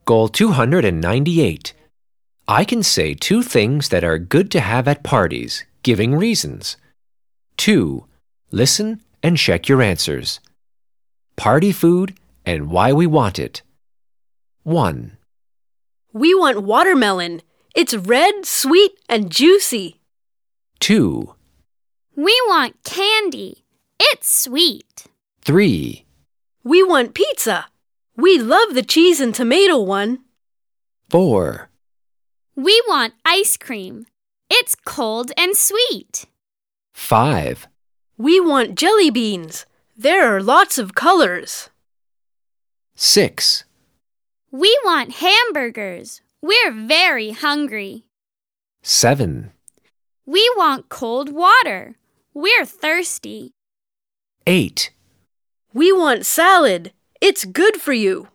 Goal 298. I can say two things that are good to have at parties, giving reasons. 2. Listen and check your answers. Party food and why we want it. 1. We want watermelon. It's red, sweet, and juicy. 2. We want candy. It's sweet. 3. We want pizza. We love the cheese and tomato one. 4. We want ice cream. It's cold and sweet. 5. We want jelly beans. There are lots of colors. 6. We want hamburgers. We're very hungry. 7. We want cold water. We're thirsty. 8. We want salad. It's good for you.